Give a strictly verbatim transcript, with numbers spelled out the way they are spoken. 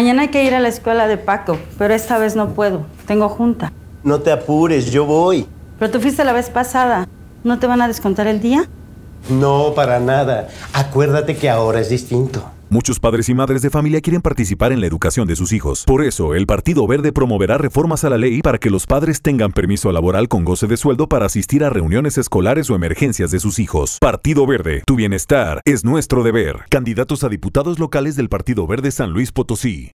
Mañana hay que ir a la escuela de Paco, pero esta vez no puedo. Tengo junta. No te apures, yo voy. Pero tú fuiste la vez pasada. ¿No te van a descontar el día? No, para nada. Acuérdate que ahora es distinto. Muchos padres y madres de familia quieren participar en la educación de sus hijos. Por eso, el Partido Verde promoverá reformas a la ley para que los padres tengan permiso laboral con goce de sueldo para asistir a reuniones escolares o emergencias de sus hijos. Partido Verde, tu bienestar es nuestro deber. Candidatos a diputados locales del Partido Verde San Luis Potosí.